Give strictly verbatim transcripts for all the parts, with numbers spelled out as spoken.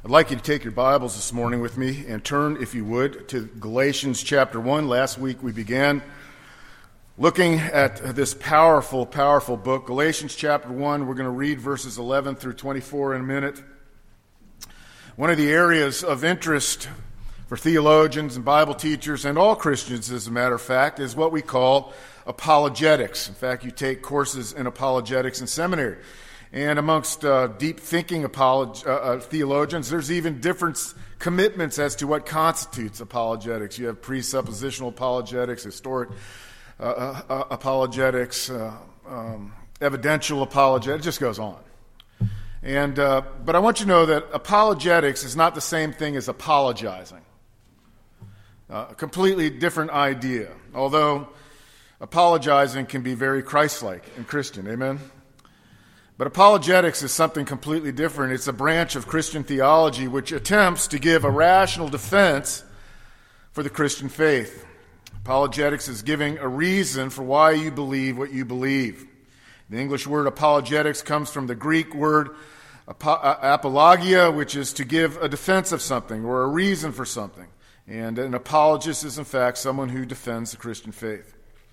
I'd like you to take your Bibles this morning with me and turn, if you would, to Galatians chapter one. Last week we began looking at this powerful, powerful book. Galatians chapter one, we're going to read verses eleven through twenty-four in a minute. One of the areas of interest for theologians and Bible teachers and all Christians, as a matter of fact, is what we call apologetics. In fact, you take courses in apologetics in seminary. And amongst uh, deep-thinking apolog- uh, uh, theologians, there's even different commitments as to what constitutes apologetics. You have presuppositional apologetics, historic uh, uh, uh, apologetics, uh, um, evidential apologetics. It just goes on. And uh, but I want you to know that apologetics is not the same thing as apologizing. Uh, a completely different idea. Although apologizing can be very Christ-like and Christian. Amen? But apologetics is something completely different. It's a branch of Christian theology which attempts to give a rational defense for the Christian faith. Apologetics is giving a reason for why you believe what you believe. The English word apologetics comes from the Greek word apologia, which is to give a defense of something or a reason for something. And an apologist is, in fact, someone who defends the Christian faith.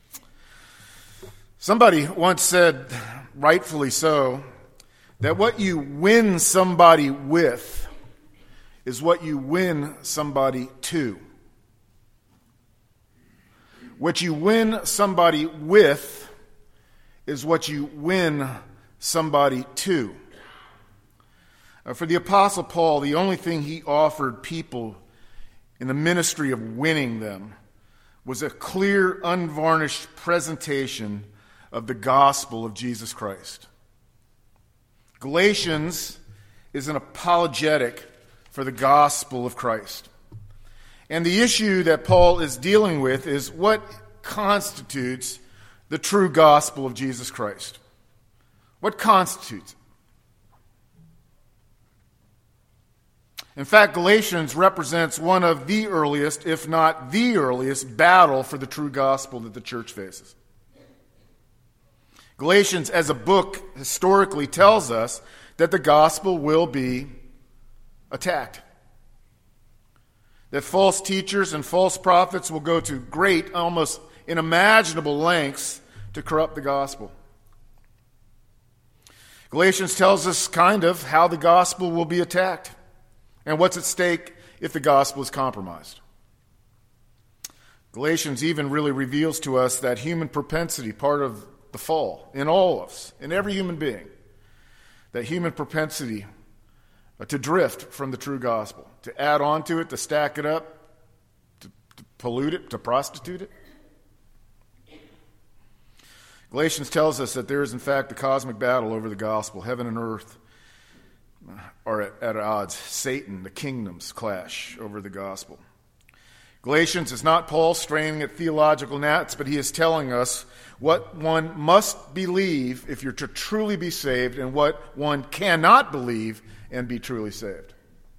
Somebody once said, rightfully so, that what you win somebody with is what you win somebody to. What you win somebody with is what you win somebody to. Uh, for the Apostle Paul, the only thing he offered people in the ministry of winning them was a clear, unvarnished presentation of the gospel of Jesus Christ. Galatians is an apologetic for the gospel of Christ. And the issue that Paul is dealing with is what constitutes the true gospel of Jesus Christ. What constitutes it? In fact, Galatians represents one of the earliest, if not the earliest, battle for the true gospel that the church faces. Galatians, as a book, historically tells us that the gospel will be attacked. That false teachers and false prophets will go to great, almost unimaginable lengths to corrupt the gospel. Galatians tells us kind of how the gospel will be attacked and what's at stake if the gospel is compromised. Galatians even really reveals to us that human propensity, part of the fall in all of us, in every human being, that human propensity to drift from the true gospel, to add on to it, to stack it up, to, to pollute it, to prostitute it. Galatians tells us that there is in fact a cosmic battle over the gospel. Heaven and earth are at, at odds. Satan, the kingdoms clash over the gospel. Galatians is not Paul straining at theological gnats, but he is telling us what one must believe if you're to truly be saved and what one cannot believe and be truly saved.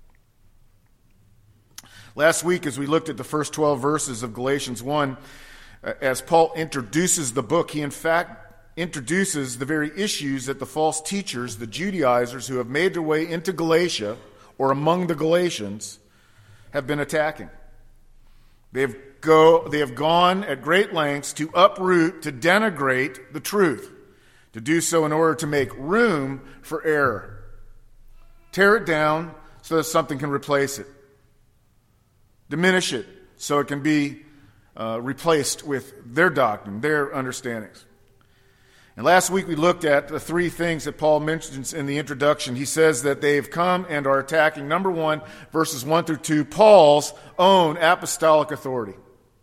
Last week, as we looked at the first twelve verses of Galatians one, as Paul introduces the book, he in fact introduces the very issues that the false teachers, the Judaizers who have made their way into Galatia or among the Galatians, have been attacking. They have, go, they have gone at great lengths to uproot, to denigrate the truth, to do so in order to make room for error. Tear it down so that something can replace it. Diminish it so it can be uh, replaced with their doctrine, their understandings. And last week we looked at the three things that Paul mentions in the introduction. He says that they've come and are attacking, number one, verses one through two, Paul's own apostolic authority.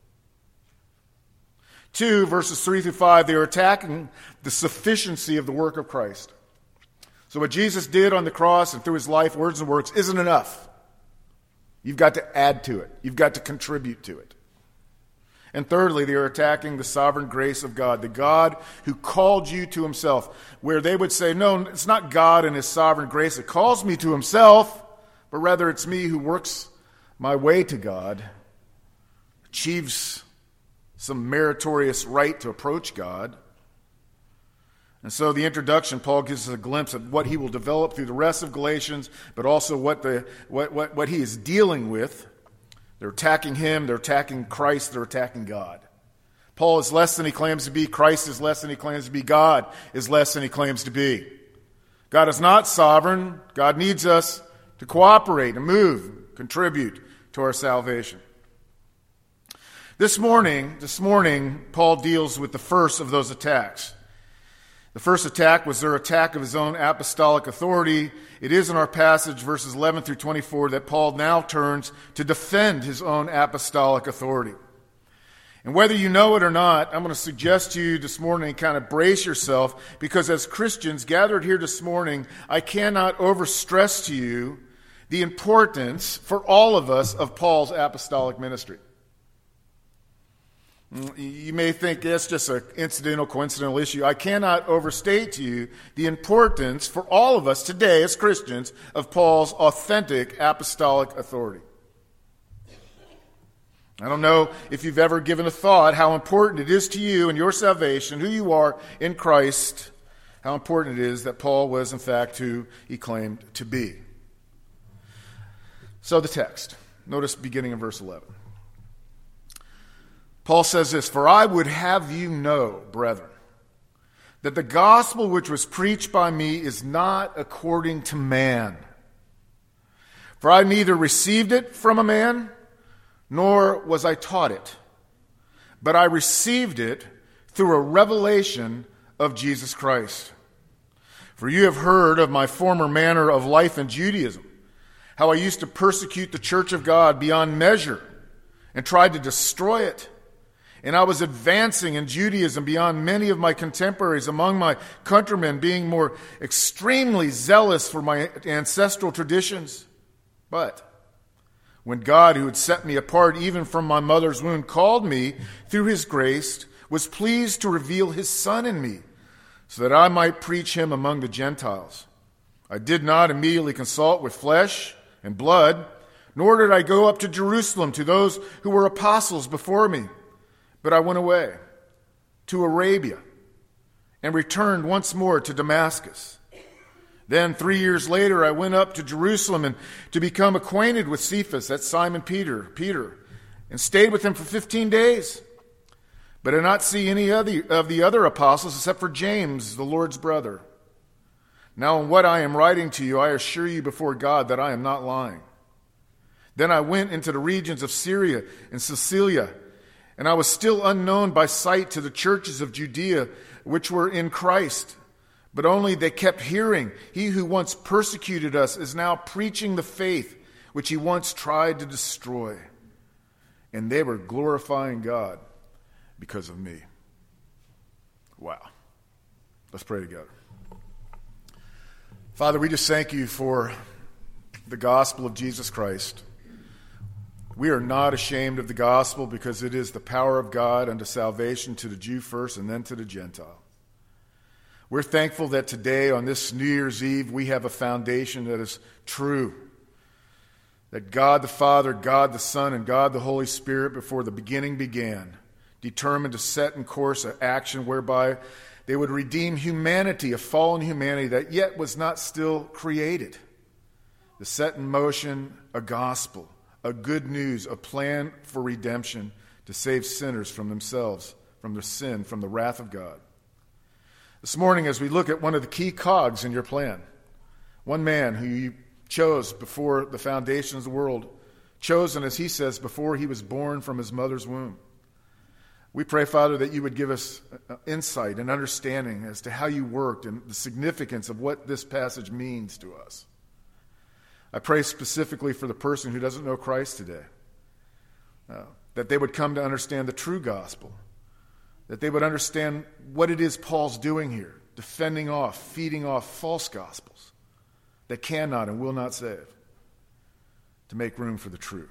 Two, verses three through five, they are attacking the sufficiency of the work of Christ. So what Jesus did on the cross and through his life, words and works, isn't enough. You've got to add to it. You've got to contribute to it. And thirdly, they are attacking the sovereign grace of God, the God who called you to himself, where they would say, no, it's not God and his sovereign grace that calls me to himself, but rather it's me who works my way to God, achieves some meritorious right to approach God, And so the introduction, Paul gives us a glimpse of what he will develop through the rest of Galatians, but also what the what what, what he is dealing with. They're attacking him, they're attacking Christ, they're attacking God. Paul is less than he claims to be. Christ is less than he claims to be. God is less than he claims to be. God is not sovereign. God needs us to cooperate and move, contribute to our salvation. This morning, this morning, Paul deals with the first of those attacks. The first attack was their attack of his own apostolic authority. It is in our passage, verses eleven through twenty-four, that Paul now turns to defend his own apostolic authority. And whether you know it or not, I'm going to suggest to you this morning, kind of brace yourself, because as Christians gathered here this morning, I cannot overstress to you the importance for all of us of Paul's apostolic ministry. You may think it's just an incidental, coincidental issue. I cannot overstate to you the importance for all of us today as Christians of Paul's authentic apostolic authority. I don't know if you've ever given a thought how important it is to you and your salvation, who you are in Christ, how important it is that Paul was in fact who he claimed to be. So the text. Notice beginning in verse eleven. Paul says this, "For I would have you know, brethren, that the gospel which was preached by me is not according to man. For I neither received it from a man, nor was I taught it, but I received it through a revelation of Jesus Christ. For you have heard of my former manner of life in Judaism, how I used to persecute the church of God beyond measure and tried to destroy it. And I was advancing in Judaism beyond many of my contemporaries among my countrymen, being more extremely zealous for my ancestral traditions. But when God, who had set me apart even from my mother's womb, called me through his grace, was pleased to reveal his Son in me, so that I might preach him among the Gentiles. I did not immediately consult with flesh and blood, nor did I go up to Jerusalem to those who were apostles before me. But I went away to Arabia and returned once more to Damascus. Then three years later I went up to Jerusalem and to become acquainted with Cephas, that's Simon Peter, Peter, and stayed with him for fifteen days. But I did not see any other of the other apostles except for James, the Lord's brother. Now in what I am writing to you, I assure you before God that I am not lying. Then I went into the regions of Syria and Cilicia, and I was still unknown by sight to the churches of Judea, which were in Christ. But only they kept hearing, he who once persecuted us is now preaching the faith which he once tried to destroy. And they were glorifying God because of me." Wow. Let's pray together. Father, we just thank you for the gospel of Jesus Christ. We are not ashamed of the gospel because it is the power of God unto salvation to the Jew first and then to the Gentile. We're thankful that today on this New Year's Eve we have a foundation that is true. That God the Father, God the Son, and God the Holy Spirit before the beginning began, determined to set in course an action whereby they would redeem humanity, a fallen humanity that yet was not still created. To set in motion a gospel, a good news, a plan for redemption to save sinners from themselves, from their sin, from the wrath of God. This morning, as we look at one of the key cogs in your plan, one man who you chose before the foundations of the world, chosen, as he says, before he was born from his mother's womb. We pray, Father, that you would give us insight and understanding as to how you worked and the significance of what this passage means to us. I pray specifically for the person who doesn't know Christ today, uh, that they would come to understand the true gospel, that they would understand what it is Paul's doing here, defending off, feeding off false gospels that cannot and will not save, to make room for the true.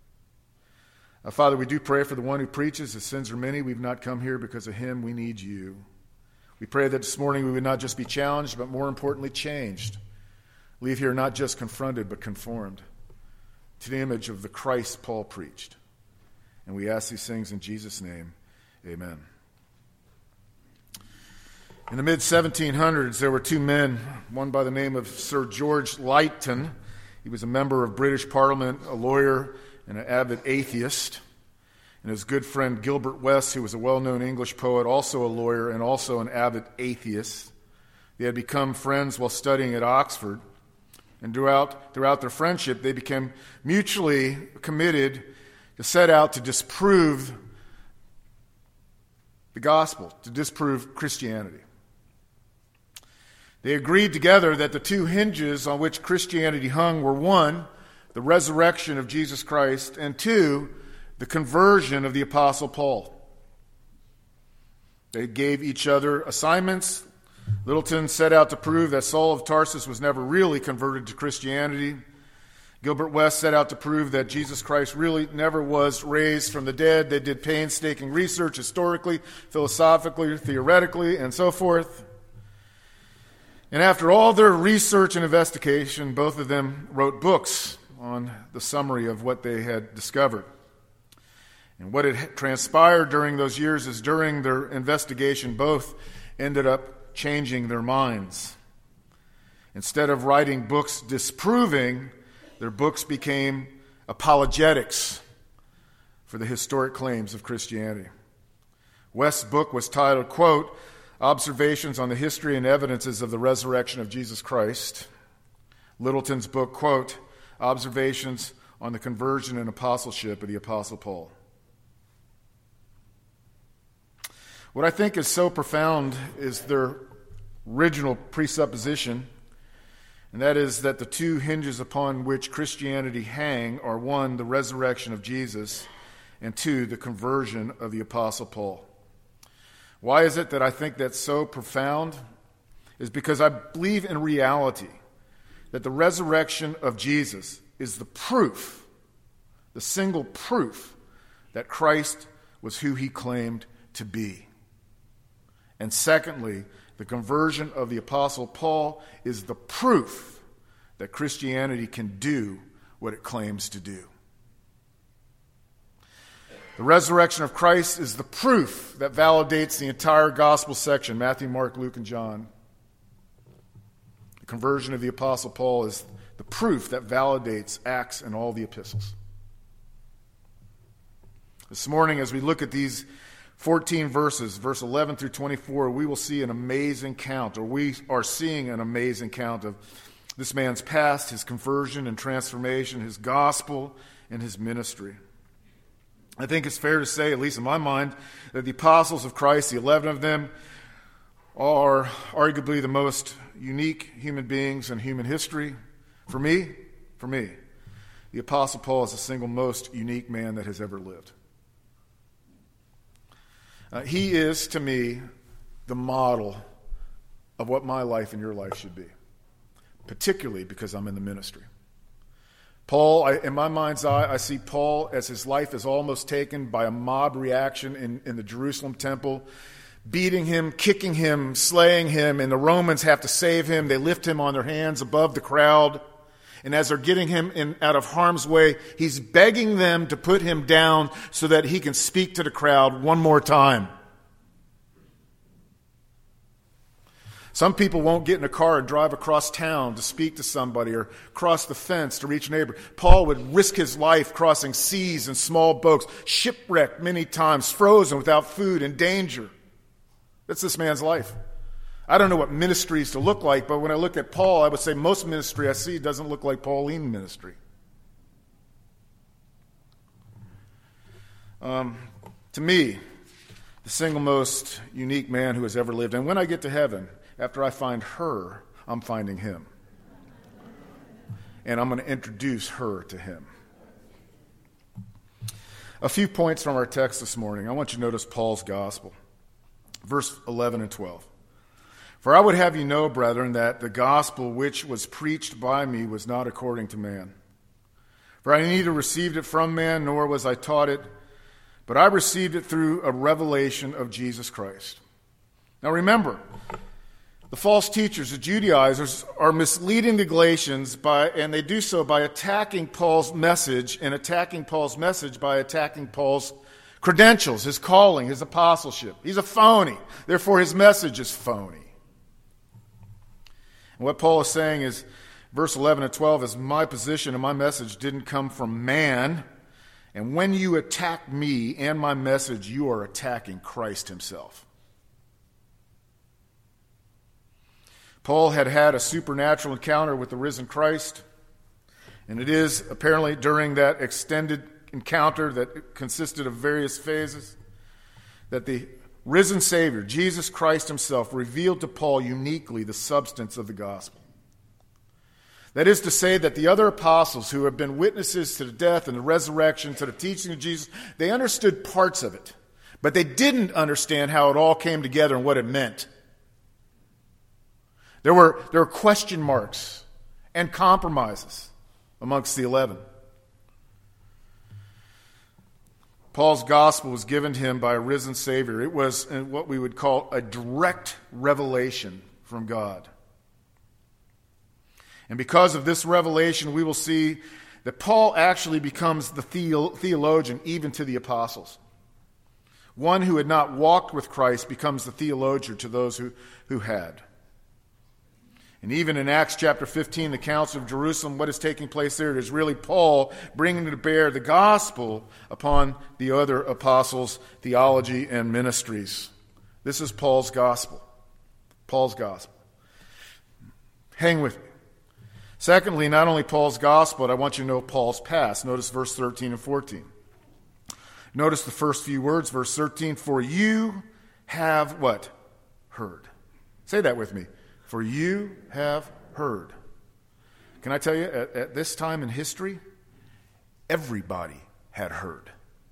Uh, Father, we do pray for the one who preaches. His sins are many. We've not come here because of him. We need you. We pray that this morning we would not just be challenged, but more importantly, changed. Leave here not just confronted, but conformed to the image of the Christ Paul preached. And we ask these things in Jesus' name. Amen. In the mid seventeen hundreds, there were two men, one by the name of Sir George Lytton. He was a member of British Parliament, a lawyer, and an avid atheist. And his good friend Gilbert West, who was a well-known English poet, also a lawyer and also an avid atheist. They had become friends while studying at Oxford. And throughout, throughout their friendship, they became mutually committed to set out to disprove the gospel, to disprove Christianity. They agreed together that the two hinges on which Christianity hung were, one, the resurrection of Jesus Christ, and two, the conversion of the Apostle Paul. They gave each other assignments. Littleton set out to prove that Saul of Tarsus was never really converted to Christianity. Gilbert West set out to prove that Jesus Christ really never was raised from the dead. They did painstaking research historically, philosophically, theoretically, and so forth. And after all their research and investigation, both of them wrote books on the summary of what they had discovered. And what had transpired during those years is during their investigation, both ended up changing their minds. Instead of writing books disproving, their books became apologetics for the historic claims of Christianity. West's book was titled, quote, Observations on the History and Evidences of the Resurrection of Jesus Christ. Littleton's book, quote, Observations on the Conversion and Apostleship of the Apostle Paul. What I think is so profound is their original presupposition, and that is that the two hinges upon which Christianity hang are, one, the resurrection of Jesus, and two, the conversion of the Apostle Paul. Why is it that I think that's so profound? Is because I believe in reality that the resurrection of Jesus is the proof, the single proof, that Christ was who he claimed to be. And secondly, the conversion of the Apostle Paul is the proof that Christianity can do what it claims to do. The resurrection of Christ is the proof that validates the entire gospel section, Matthew, Mark, Luke, and John. The conversion of the Apostle Paul is the proof that validates Acts and all the epistles. This morning, as we look at these fourteen verses, verse eleven through twenty-four, we will see an amazing count, or we are seeing an amazing count of this man's past, his conversion and transformation, his gospel, and his ministry. I think it's fair to say, at least in my mind, that the apostles of Christ, the eleven of them, are arguably the most unique human beings in human history. For me, for me, the Apostle Paul is the single most unique man that has ever lived. Uh, he is, to me, the model of what my life and your life should be, particularly because I'm in the ministry. Paul, I, in my mind's eye, I see Paul as his life is almost taken by a mob reaction in, in the Jerusalem temple, beating him, kicking him, slaying him, and the Romans have to save him. They lift him on their hands above the crowd. And as they're getting him in, out of harm's way, he's begging them to put him down so that he can speak to the crowd one more time. Some people won't get in a car and drive across town to speak to somebody or cross the fence to reach a neighbor. Paul would risk his life crossing seas in small boats, shipwrecked many times, frozen without food, in danger. That's this man's life. I don't know what ministry is to look like, but when I look at Paul, I would say most ministry I see doesn't look like Pauline ministry. Um, to me, the single most unique man who has ever lived. And when I get to heaven, after I find her, I'm finding him. And I'm going to introduce her to him. A few points from our text this morning. I want you to notice Paul's gospel. Verse eleven and twelve. For I would have you know, brethren, that the gospel which was preached by me was not according to man. For I neither received it from man, nor was I taught it, but I received it through a revelation of Jesus Christ. Now remember, the false teachers, the Judaizers, are misleading the Galatians, by, and they do so by attacking Paul's message, and attacking Paul's message by attacking Paul's credentials, his calling, his apostleship. He's a phony. Therefore, his message is phony. And what Paul is saying is, verse eleven and twelve, is my position and my message didn't come from man. And when you attack me and my message, you are attacking Christ himself. Paul had had a supernatural encounter with the risen Christ. And it is apparently during that extended encounter that consisted of various phases that the risen Savior, Jesus Christ himself, revealed to Paul uniquely the substance of the gospel. That is to say that the other apostles who have been witnesses to the death and the resurrection, to the teaching of Jesus, they understood parts of it, but they didn't understand how it all came together and what it meant. There were, there were question marks and compromises amongst the eleven. Paul's gospel was given to him by a risen Savior. It was what we would call a direct revelation from God. And because of this revelation, we will see that Paul actually becomes the theologian even to the apostles. One who had not walked with Christ becomes the theologian to those who, who had. And even in Acts chapter fifteen, the Council of Jerusalem, what is taking place there is really Paul bringing to bear the gospel upon the other apostles' theology and ministries. This is Paul's gospel. Paul's gospel. Hang with me. Secondly, not only Paul's gospel, but I want you to know Paul's past. Notice verse thirteen and fourteen. Notice the first few words, verse thirteen. For you have what? Heard. Say that with me. For you have heard. Can I tell you, at, at this time in history, everybody had heard.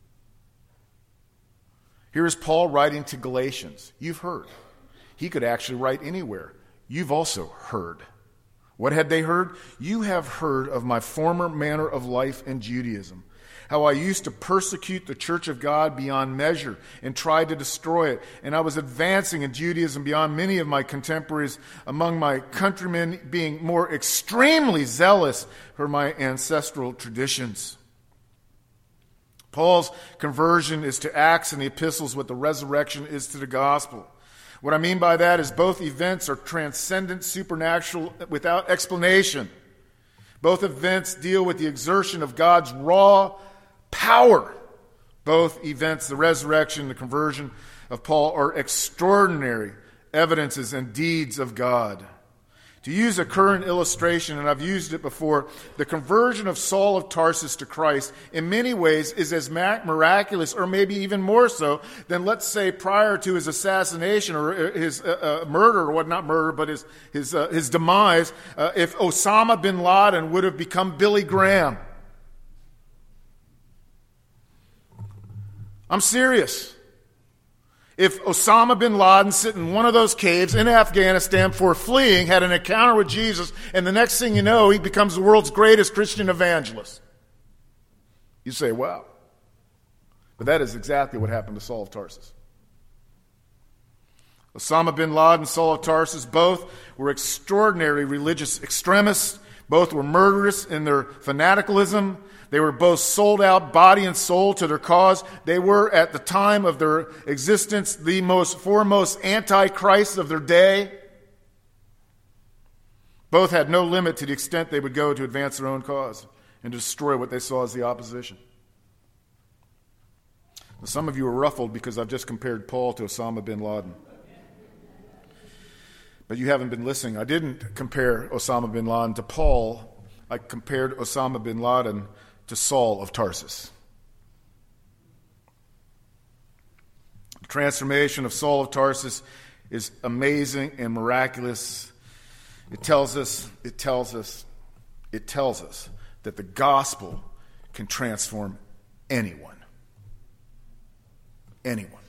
Here is Paul writing to Galatians. You've heard. He could actually write anywhere. You've also heard. What had they heard? You have heard of my former manner of life in Judaism, how I used to persecute the church of God beyond measure and tried to destroy it. And I was advancing in Judaism beyond many of my contemporaries, among my countrymen being more extremely zealous for my ancestral traditions. Paul's conversion is to Acts and the epistles what the resurrection is to the gospel. What I mean by that is both events are transcendent, supernatural, without explanation. Both events deal with the exertion of God's raw power. Both events, the resurrection and the conversion of Paul, are extraordinary evidences and deeds of God. To use a current illustration, and I've used it before, the conversion of Saul of Tarsus to Christ in many ways is as miraculous, or maybe even more so, than, let's say, prior to his assassination or his uh, uh, murder, or what, not murder, but his his uh, his demise, uh, if Osama bin Laden would have become Billy Graham. I'm serious. If Osama bin Laden, sitting in one of those caves in Afghanistan for fleeing, had an encounter with Jesus, and the next thing you know, he becomes the world's greatest Christian evangelist. You say, wow. But that is exactly what happened to Saul of Tarsus. Osama bin Laden and Saul of Tarsus both were extraordinary religious extremists. Both were murderous in their fanaticism. They were both sold out body and soul to their cause. They were, at the time of their existence, the most foremost antichrists of their day. Both had no limit to the extent they would go to advance their own cause and to destroy what they saw as the opposition. Now, some of you are ruffled because I've just compared Paul to Osama bin Laden. But you haven't been listening. I didn't compare Osama bin Laden to Paul. I compared Osama bin Laden to Saul of Tarsus. The transformation of Saul of Tarsus is amazing and miraculous. It tells us, it tells us, it tells us that the gospel can transform anyone. Anyone.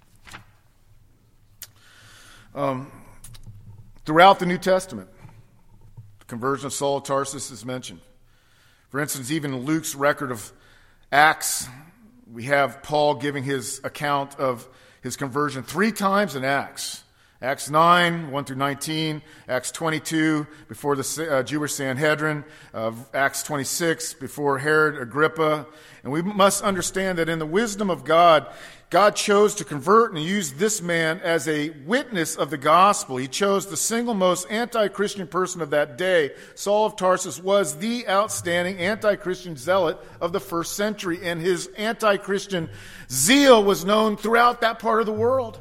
Um, throughout the New Testament, the conversion of Saul of Tarsus is mentioned. For instance, even in Luke's record of Acts, we have Paul giving his account of his conversion three times in Acts. Acts nine, one through nineteen, Acts twenty-two, before the uh, Jewish Sanhedrin, uh, Acts twenty-six, before Herod Agrippa. And we must understand that in the wisdom of God, God chose to convert and use this man as a witness of the gospel. He chose the single most anti-Christian person of that day. Saul of Tarsus was the outstanding anti-Christian zealot of the first century, and his anti-Christian zeal was known throughout that part of the world.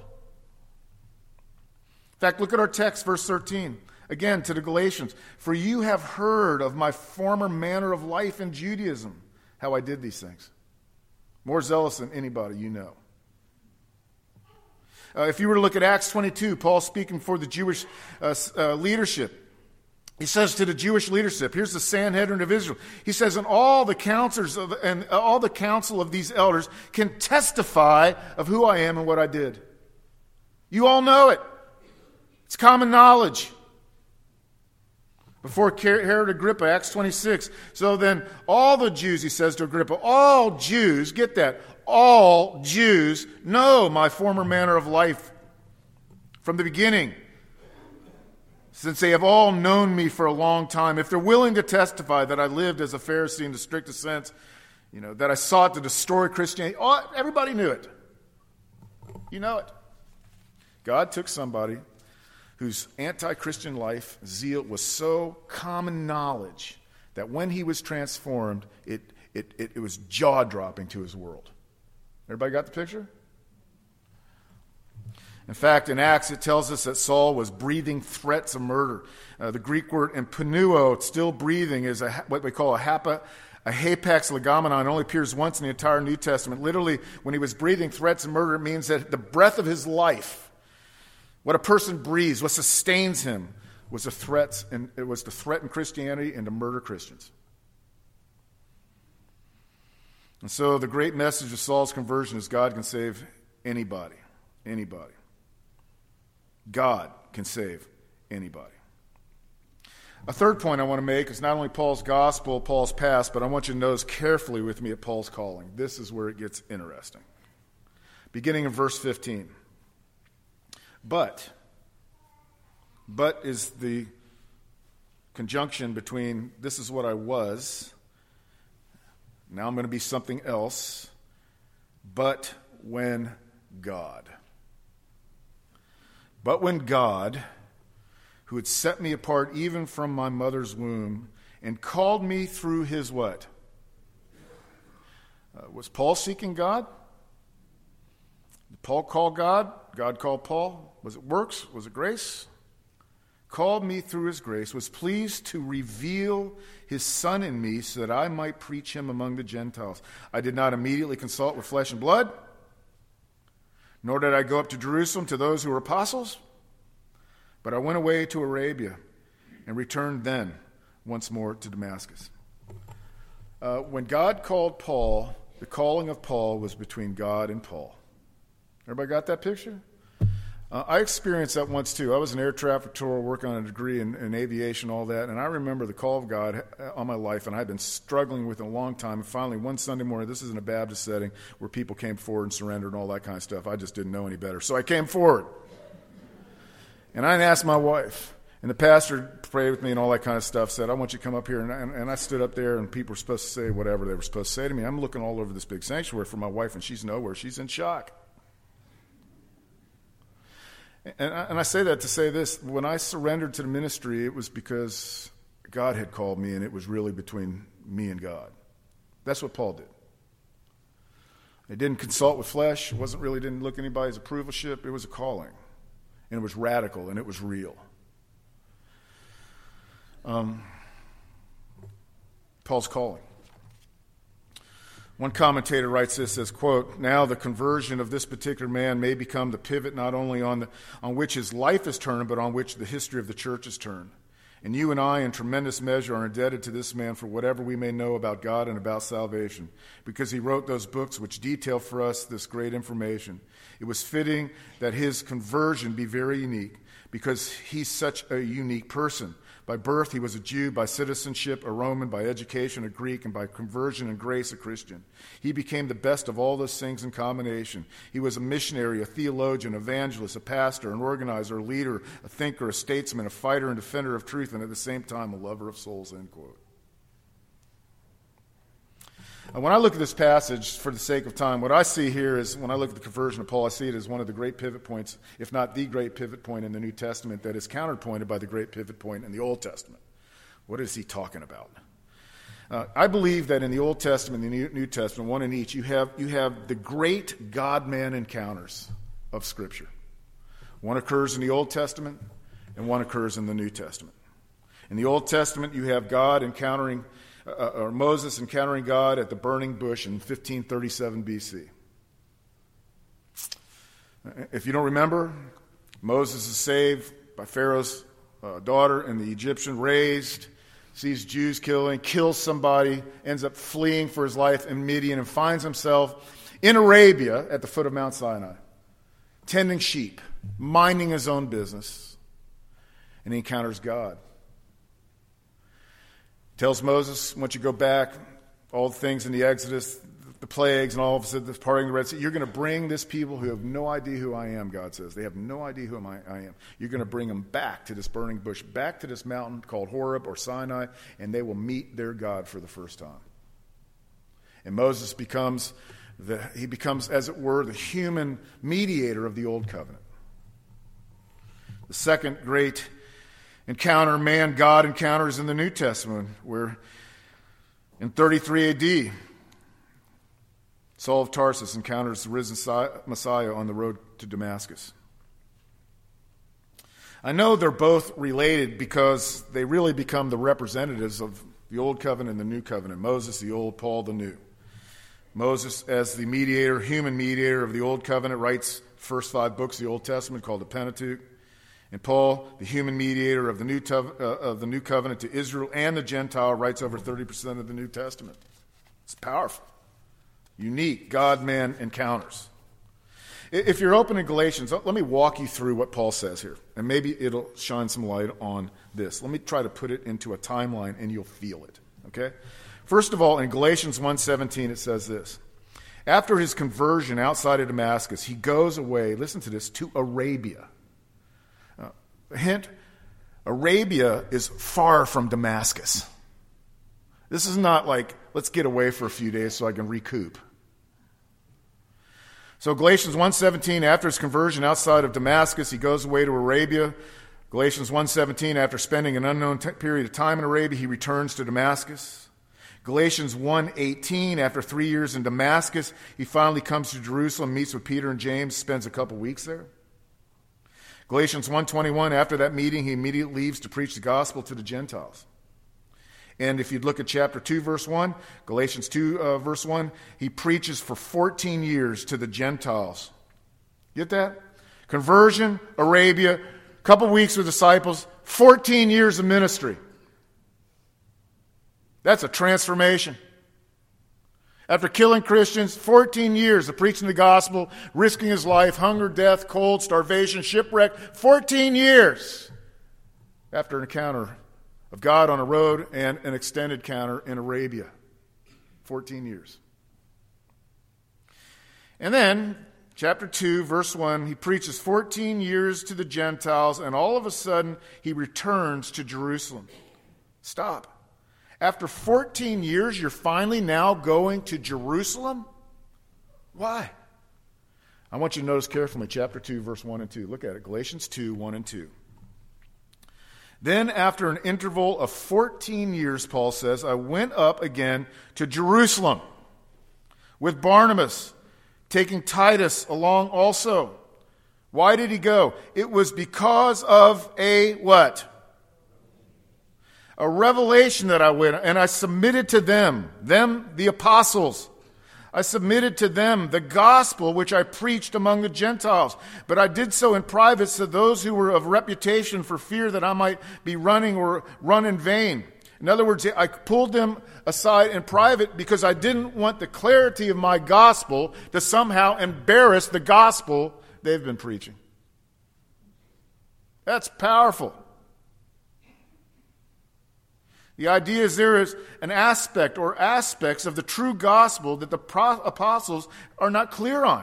In fact, look at our text, verse thirteen. Again, to the Galatians. For you have heard of my former manner of life in Judaism, how I did these things. More zealous than anybody you know. Uh, if you were to look at Acts twenty-two, Paul speaking for the Jewish uh, uh, leadership. He says to the Jewish leadership, here's the Sanhedrin of Israel. He says, and all the counselors of, and all the council of these elders can testify of who I am and what I did. You all know it. It's common knowledge. Before Herod Agrippa, Acts twenty-six. So then all the Jews, he says to Agrippa, all Jews, get that, all Jews know my former manner of life from the beginning, since they have all known me for a long time. If they're willing to testify that I lived as a Pharisee in the strictest sense, you know, that I sought to destroy Christianity, all, everybody knew it. You know it. God took somebody whose anti-Christian life, zeal, was so common knowledge that when he was transformed, it, it, it, it was jaw-dropping to his world. Everybody got the picture? In fact, in Acts, it tells us that Saul was breathing threats of murder. Uh, the Greek word empaneuo, still breathing, is a, what we call a hapa, a hapax legomenon. It only appears once in the entire New Testament. Literally, when he was breathing threats of murder, it means that the breath of his life, what a person breathes, what sustains him, was a threat, and it was to threaten Christianity and to murder Christians. And so the great message of Saul's conversion is God can save anybody. Anybody. God can save anybody. A third point I want to make is not only Paul's gospel, Paul's past, but I want you to notice carefully with me at Paul's calling. This is where it gets interesting. Beginning in verse fifteen. But, but is the conjunction between this is what I was, now I'm going to be something else, but when God. But when God, who had set me apart even from my mother's womb, and called me through his what? Uh, was Paul seeking God? Did Paul call God? God called Paul? Was it works? Was it grace? Called me through his grace, was pleased to reveal his Son in me so that I might preach him among the Gentiles. I did not immediately consult with flesh and blood, nor did I go up to Jerusalem to those who were apostles, but I went away to Arabia and returned then once more to Damascus. Uh, when God called Paul, the calling of Paul was between God and Paul. Everybody got that picture? Uh, I experienced that once too. I was an air traffic controller working on a degree in, in aviation, all that, and I remember the call of God on my life, and I had been struggling with it a long time. And finally, one Sunday morning, this is in a Baptist setting where people came forward and surrendered and all that kind of stuff. I just didn't know any better, so I came forward. And I asked my wife, and the pastor prayed with me and all that kind of stuff, said, I want you to come up here. And I, and I stood up there, and people were supposed to say whatever they were supposed to say to me. I'm looking all over this big sanctuary for my wife, and she's nowhere. She's in shock. And I, and I say that to say this. When I surrendered to the ministry, it was because God had called me, and it was really between me and God. That's what Paul did. He didn't consult with flesh. It wasn't really, didn't look at anybody's approvalship. It was a calling. And it was radical, and it was real. Um, Paul's calling. One commentator writes this as, quote, now the conversion of this particular man may become the pivot not only on, the, on which his life is turned, but on which the history of the church is turned. And you and I, in tremendous measure, are indebted to this man for whatever we may know about God and about salvation, because he wrote those books which detail for us this great information. It was fitting that his conversion be very unique, because he's such a unique person. By birth, he was a Jew. By citizenship, a Roman. By education, a Greek. And by conversion and grace, a Christian. He became the best of all those things in combination. He was a missionary, a theologian, evangelist, a pastor, an organizer, a leader, a thinker, a statesman, a fighter and defender of truth, and at the same time, a lover of souls, end quote. And when I look at this passage, for the sake of time, what I see here is, when I look at the conversion of Paul, I see it as one of the great pivot points, if not the great pivot point in the New Testament, that is counterpointed by the great pivot point in the Old Testament. What is he talking about? Uh, I believe that in the Old Testament and the New, New Testament, one in each, you have, you have the great God-man encounters of Scripture. One occurs in the Old Testament, and one occurs in the New Testament. In the Old Testament, you have God encountering Uh, or Moses encountering God at the burning bush in fifteen thirty-seven B C. If you don't remember, Moses is saved by Pharaoh's uh, daughter, and the Egyptian raised, sees Jews killing, kills somebody, ends up fleeing for his life in Midian, and finds himself in Arabia at the foot of Mount Sinai, tending sheep, minding his own business, and he encounters God. Tells Moses, once you go back, all the things in the Exodus, the plagues, and all of a sudden the parting of the Red Sea, you're going to bring this people who have no idea who I am, God says. They have no idea who I, I am. You're going to bring them back to this burning bush, back to this mountain called Horeb or Sinai, and they will meet their God for the first time. And Moses becomes, the, he becomes, as it were, the human mediator of the Old Covenant. The second great encounter, man-God encounters in the New Testament, where in thirty-three A D, Saul of Tarsus encounters the risen Messiah on the road to Damascus. I know they're both related because they really become the representatives of the Old Covenant and the New Covenant. Moses the Old, Paul the New. Moses, as the mediator, human mediator of the Old Covenant, writes the first five books of the Old Testament called the Pentateuch. And Paul, the human mediator of the New uh, of the New Covenant to Israel and the Gentile, writes over thirty percent of the New Testament. It's powerful, unique God-man encounters. If you're open in Galatians, let me walk you through what Paul says here, and maybe it'll shine some light on this. Let me try to put it into a timeline, and you'll feel it. Okay? First of all, in Galatians one seventeen, it says this: after his conversion outside of Damascus, he goes away. Listen to this, to Arabia. Hint, Arabia is far from Damascus. This is not like, let's get away for a few days so I can recoup. So Galatians one seventeen, after his conversion outside of Damascus, he goes away to Arabia. Galatians one seventeen, after spending an unknown t- period of time in Arabia, he returns to Damascus. Galatians one eighteen, after three years in Damascus, he finally comes to Jerusalem, meets with Peter and James, spends a couple weeks there. Galatians one twenty-one, after that meeting, he immediately leaves to preach the gospel to the Gentiles. And if you'd look at chapter two, verse one, Galatians two, uh, verse one, he preaches for fourteen years to the Gentiles. Get that? Conversion, Arabia, couple weeks with disciples, fourteen years of ministry. That's a transformation. After killing Christians, fourteen years of preaching the gospel, risking his life, hunger, death, cold, starvation, shipwreck, fourteen years after an encounter of God on a road and an extended encounter in Arabia. fourteen years. And then, chapter two, verse one, he preaches fourteen years to the Gentiles, and all of a sudden, he returns to Jerusalem. Stop. After fourteen years, you're finally now going to Jerusalem? Why? I want you to notice carefully chapter two, verse one and two. Look at it. Galatians two, one and two. Then after an interval of fourteen years, Paul says, I went up again to Jerusalem with Barnabas, taking Titus along also. Why did he go? It was because of a what? A revelation that I went, and I submitted to them, them, the apostles. I submitted to them the gospel which I preached among the Gentiles. But I did so in private to those who were of reputation, for fear that I might be running or run in vain. In other words, I pulled them aside in private because I didn't want the clarity of my gospel to somehow embarrass the gospel they've been preaching. That's powerful. The idea is there is an aspect or aspects of the true gospel that the pro- apostles are not clear on.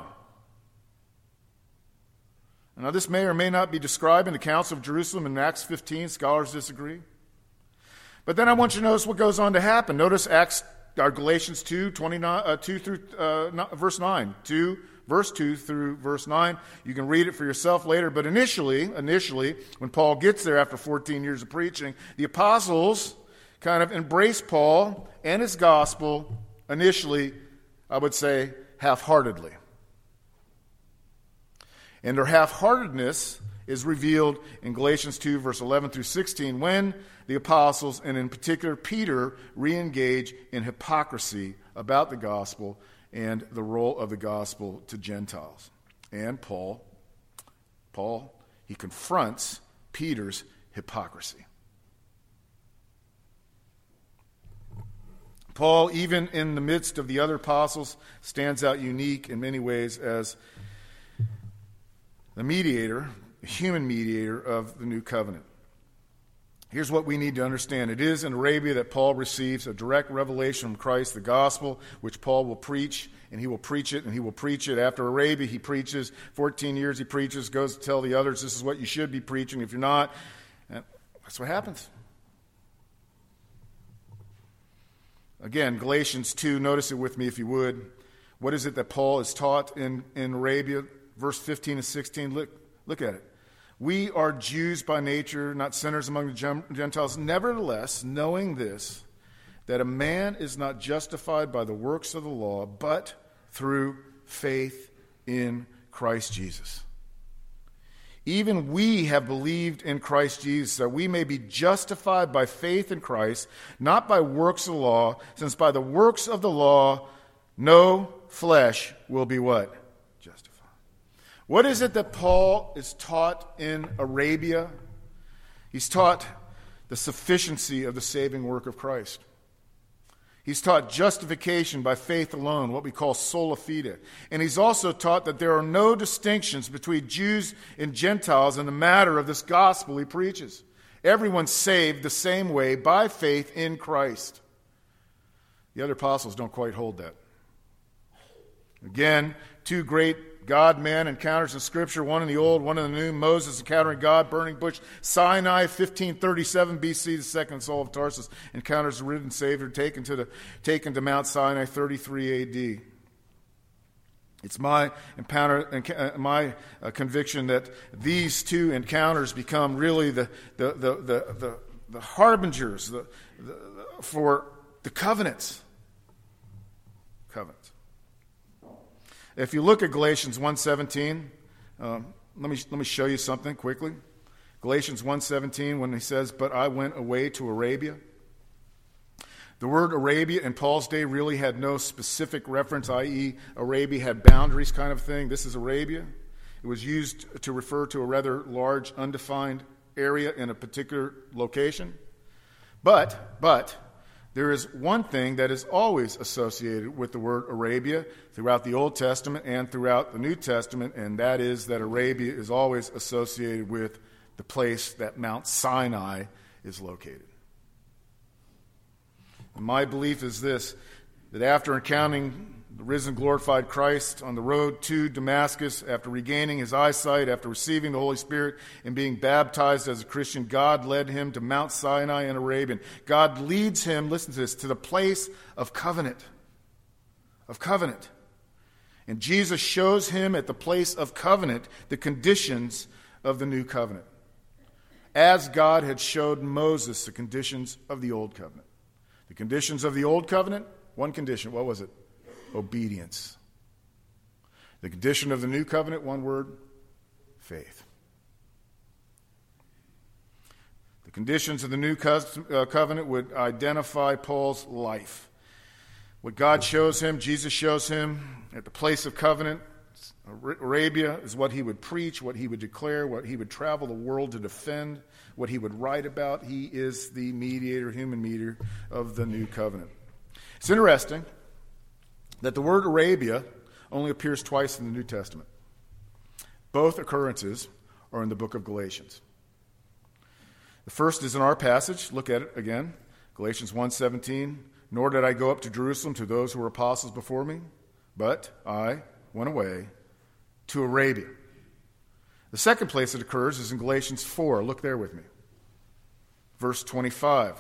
Now, this may or may not be described in the Council of Jerusalem in Acts fifteen. Scholars disagree. But then I want you to notice what goes on to happen. Notice Acts, or Galatians two, twenty-nine, uh, two through uh, verse nine. two, verse two through verse nine. You can read it for yourself later. But initially, initially, when Paul gets there after fourteen years of preaching, the apostles kind of embrace Paul and his gospel initially, I would say, half-heartedly. And their half-heartedness is revealed in Galatians two, verse eleven through sixteen, when the apostles, and in particular Peter, re-engage in hypocrisy about the gospel and the role of the gospel to Gentiles. And Paul, Paul, he confronts Peter's hypocrisy. Paul, even in the midst of the other apostles, stands out unique in many ways as the mediator, the human mediator of the new covenant. Here's what we need to understand. It is in Arabia that Paul receives a direct revelation from Christ, the gospel, which Paul will preach, and he will preach it, and he will preach it. After Arabia, he preaches. fourteen years he preaches, goes to tell the others, this is what you should be preaching. If you're not, that's what happens. Again, Galatians two, notice it with me if you would. What is it that Paul is taught in, in Arabia? Verse fifteen and sixteen, look, look at it. We are Jews by nature, not sinners among the Gentiles. Nevertheless, knowing this, that a man is not justified by the works of the law, but through faith in Christ Jesus. Even we have believed in Christ Jesus, that we may be justified by faith in Christ, not by works of the law, since by the works of the law, no flesh will be what? Justified. What is it that Paul is taught in Arabia? He's taught the sufficiency of the saving work of Christ. He's taught justification by faith alone, what we call sola fide. And he's also taught that there are no distinctions between Jews and Gentiles in the matter of this gospel he preaches. Everyone's saved the same way by faith in Christ. The other apostles don't quite hold that. Again, two great God-man encounters in Scripture, one in the Old, one in the New. Moses encountering God, burning bush. Sinai, fifteen thirty-seven B C, the second Saul of Tarsus encounters the risen Savior, taken to the taken to Mount Sinai, thirty-three A D. It's my encounter, my conviction that these two encounters become really the the the the, the, the harbingers the, the, the, for the covenants. Covenants. If you look at Galatians one seventeen, um, let me let me show you something quickly. Galatians one seventeen, when he says, "But I went away to Arabia." The word Arabia in Paul's day really had no specific reference, that is, Arabia had boundaries kind of thing. This is Arabia. It was used to refer to a rather large, undefined area in a particular location. But, but, there is one thing that is always associated with the word Arabia throughout the Old Testament and throughout the New Testament, and that is that Arabia is always associated with the place that Mount Sinai is located. And my belief is this, that after encountering the risen, glorified Christ on the road to Damascus, after regaining his eyesight, after receiving the Holy Spirit and being baptized as a Christian, God led him to Mount Sinai in Arabia. God leads him, listen to this, to the place of covenant. Of covenant. And Jesus shows him at the place of covenant the conditions of the new covenant, as God had showed Moses the conditions of the old covenant. The conditions of the old covenant, one condition, what was it? Obedience. The condition of the new covenant, one word, faith. The conditions of the new covenant would identify Paul's life. What God shows him, Jesus shows him at the place of covenant. Arabia is what he would preach, what he would declare, what he would travel the world to defend, what he would write about. He is the mediator, human mediator of the new covenant. It's interesting that the word Arabia only appears twice in the New Testament. Both occurrences are in the book of Galatians. The first is in our passage. Look at it again. Galatians one seventeen. Nor did I go up to Jerusalem to those who were apostles before me, but I went away to Arabia. The second place it occurs is in Galatians four. Look there with me. Verse twenty-five.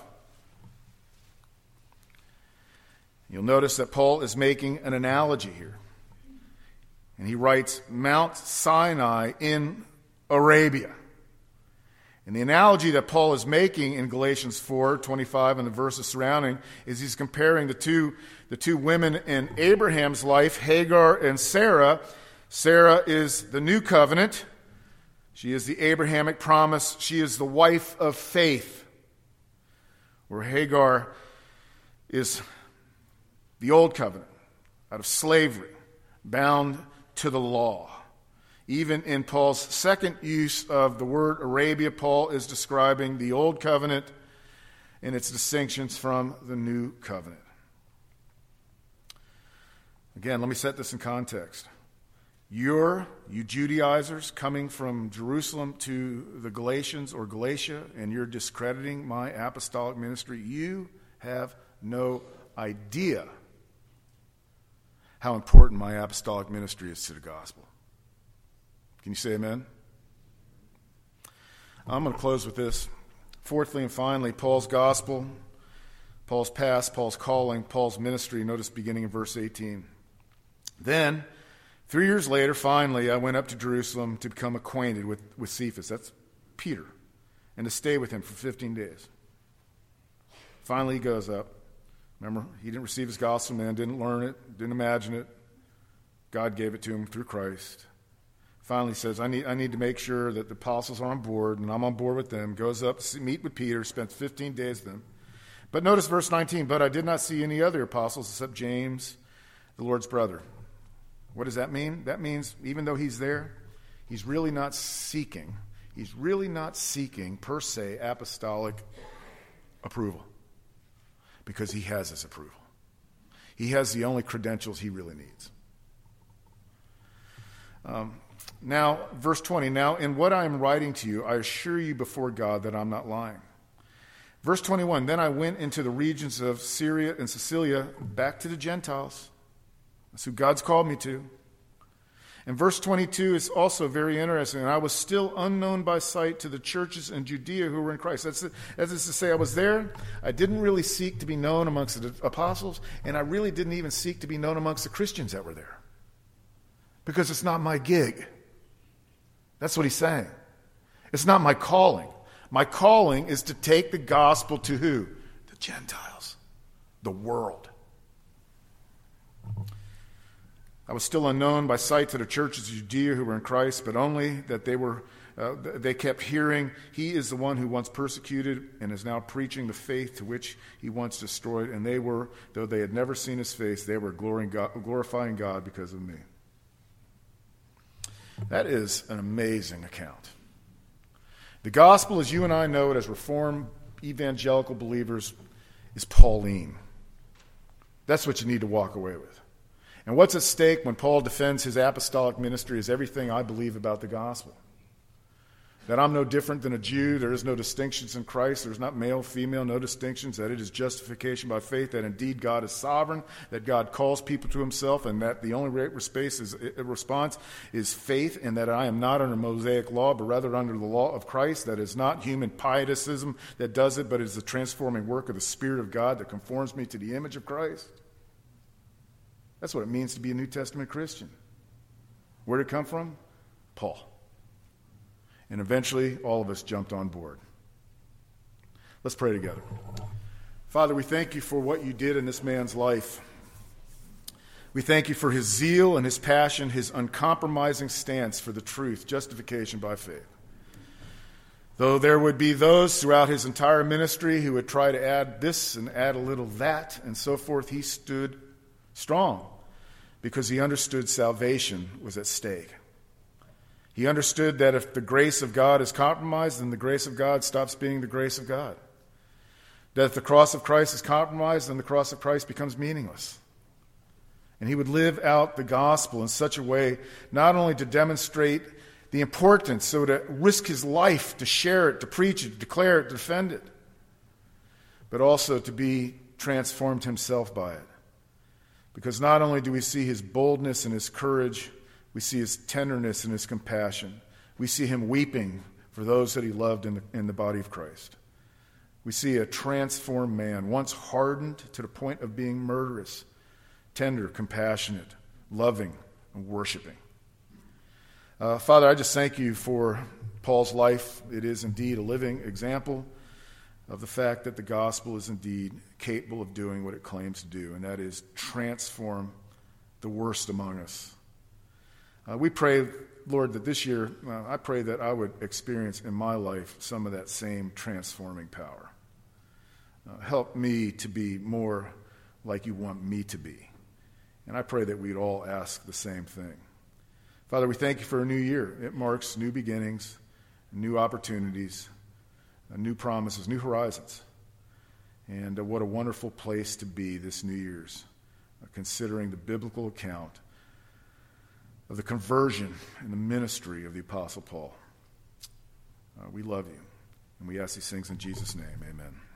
You'll notice that Paul is making an analogy here. And he writes, Mount Sinai in Arabia. And the analogy that Paul is making in Galatians four twenty-five and the verses surrounding is he's comparing the two, the two women in Abraham's life, Hagar and Sarah. Sarah is the new covenant. She is the Abrahamic promise. She is the wife of faith. Where Hagar is the old covenant, out of slavery, bound to the law. Even in Paul's second use of the word Arabia, Paul is describing the old covenant and its distinctions from the new covenant. Again, let me set this in context. You're, you Judaizers, coming from Jerusalem to the Galatians or Galatia, and you're discrediting my apostolic ministry. You have no idea how important my apostolic ministry is to the gospel. Can you say amen? I'm going to close with this. Fourthly and finally, Paul's gospel, Paul's past, Paul's calling, Paul's ministry. Notice beginning in verse eighteen. Then, three years later, finally, I went up to Jerusalem to become acquainted with, with Cephas, that's Peter, and to stay with him for fifteen days. Finally, he goes up. Remember, he didn't receive his gospel, man, didn't learn it, didn't imagine it. God gave it to him through Christ. Finally says, I need, I need to make sure that the apostles are on board, and I'm on board with them. Goes up to meet with Peter, spends fifteen days with them. But notice verse nineteen, but I did not see any other apostles except James, the Lord's brother. What does that mean? That means even though he's there, he's really not seeking. He's really not seeking, per se, apostolic approval. Because he has his approval. He has the only credentials he really needs. Um, now, verse twenty, now in what I am writing to you, I assure you before God that I'm not lying. Verse twenty-one, then I went into the regions of Syria and Cilicia, back to the Gentiles. That's who God's called me to. And verse twenty-two is also very interesting. And I was still unknown by sight to the churches in Judea who were in Christ. That's, that is to say, I was there. I didn't really seek to be known amongst the apostles. And I really didn't even seek to be known amongst the Christians that were there. Because it's not my gig. That's what he's saying. It's not my calling. My calling is to take the gospel to who? The Gentiles. The world. I was still unknown by sight to the churches of Judea who were in Christ, but only that they were uh, they kept hearing, he is the one who once persecuted and is now preaching the faith to which he once destroyed. And they were, though they had never seen his face, they were glorifying God, glorifying God because of me. That is an amazing account. The gospel, as you and I know it as Reformed evangelical believers, is Pauline. That's what you need to walk away with. And what's at stake when Paul defends his apostolic ministry is everything I believe about the gospel. That I'm no different than a Jew. There is no distinctions in Christ. There's not male, female, no distinctions. That it is justification by faith. That indeed God is sovereign. That God calls people to himself. And that the only response is, response is faith. And that I am not under Mosaic law, but rather under the law of Christ. That is not human pietism that does it, but it is the transforming work of the Spirit of God that conforms me to the image of Christ. That's what it means to be a New Testament Christian. Where did it come from? Paul. And eventually, all of us jumped on board. Let's pray together. Father, we thank you for what you did in this man's life. We thank you for his zeal and his passion, his uncompromising stance for the truth, justification by faith. Though there would be those throughout his entire ministry who would try to add this and add a little that and so forth, he stood strong because he understood salvation was at stake. He understood that if the grace of God is compromised, then the grace of God stops being the grace of God. That if the cross of Christ is compromised, then the cross of Christ becomes meaningless. And he would live out the gospel in such a way, not only to demonstrate the importance, so to risk his life to share it, to preach it, to declare it, to defend it, but also to be transformed himself by it. Because not only do we see his boldness and his courage, we see his tenderness and his compassion. We see him weeping for those that he loved in the, in the body of Christ. We see a transformed man, once hardened to the point of being murderous, tender, compassionate, loving, and worshiping. Uh, Father, I just thank you for Paul's life. It is indeed a living example of the fact that the gospel is indeed capable of doing what it claims to do, and that is transform the worst among us. Uh, we pray, Lord, that this year, uh, I pray that I would experience in my life some of that same transforming power. Uh, help me to be more like you want me to be. And I pray that we'd all ask the same thing. Father, we thank you for a new year. It marks new beginnings, new opportunities, uh, new promises, new horizons. And uh, what a wonderful place to be this New Year's, uh, considering the biblical account of the conversion and the ministry of the Apostle Paul. Uh, we love you, and we ask these things in Jesus' name. Amen.